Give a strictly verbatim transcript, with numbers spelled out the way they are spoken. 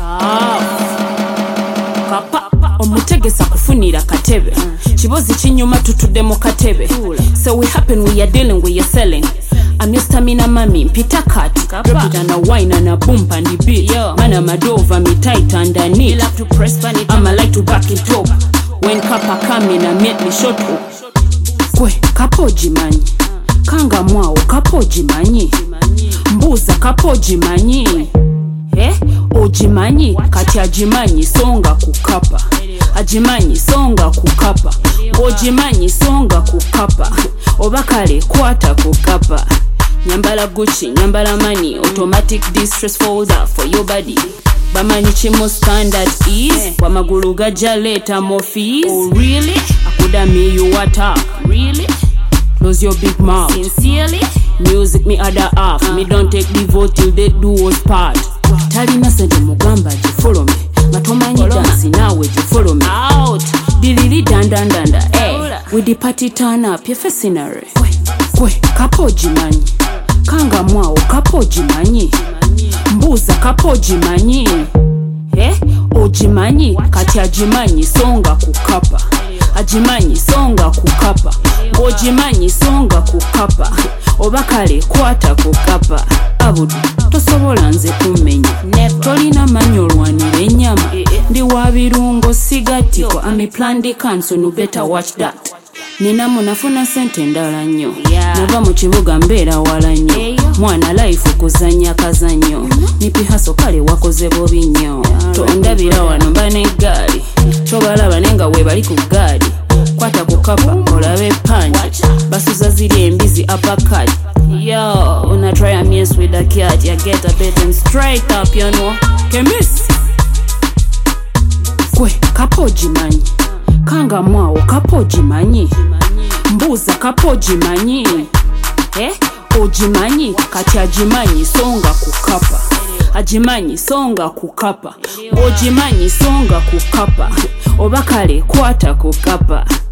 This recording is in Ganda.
Ah. Kapa omutegesa kufunira katebe. Kibozi kinyuma tutudde mu katebe. So we happen we are dealing we are selling. I'm your stamina mami, pita kati. Drop it on a wine and a boom and the beat. Man I'm a dove, me tight underneath. You love to press pan it, I'ma like to back it up. When Kappa come in and make me shut up. Kwe, kapoji manyi. Kanga mwao, kapoji manyi. Mbuza kapoji manyi. Eh? Ojimanyi, kati ajimanyi, songa kukapa. Ajimanyi, songa kukapa. Ojimanyi, songa kukapa. Obakale, kwata kukapa. Nyambala Gucci, nyambala money. Automatic distress folder for your body. Bamanyi chimo standard is. Wamagulu gaja later more fees. Oh really? Akuda me you attack. Really? Close your big mouth. Sincerely? Music me other half. Uh. Me don't take the vote till they do us part. Talina sente mugamba je follow me. Matomanyi dance nawe je follow me. Out. Dilili dandan danda. Hey. With the party turn up your scenery. Kwe kapoji manyi. Kanga mwao kapoji manyi. Mbuza kapoji manyi. Eh? Ojimanyi kati ajimanyi songa kukapa. Ajimanyi songa kukapa. Ojimanyi songa kukapa. Obakale kwata kukapa. Abudu tosobola nze kumenya. Tolina manyo lwanira ennyama. Ndi wa birungo sigatiko. Ami plan the cancel no better watch that. Nina munafuna sente ndala nnyo. Nava mu kibuga mbeera wala nnyo. Mwana life kuzanya kazanyo. Nipi haso kale wakoze bobi nnyo. Tondabira wano bane gali. Tobalaba nenga we bali ku gali. Kwata kukapa olabe panje. Basuza ziri embizi uppercut. Yo, una try a mess with a cat, you get a bit and straight up, you know. Kemis. Kwe kapoji manyi. Kanga mwao kapoji manyi. Mbuza kapoji manyi. Eh? Ojimanyi kati ajimanyi songa kukapa. Ajimanyi songa kukapa. Ojimanyi songa kukapa. Obakale kwata kukapa.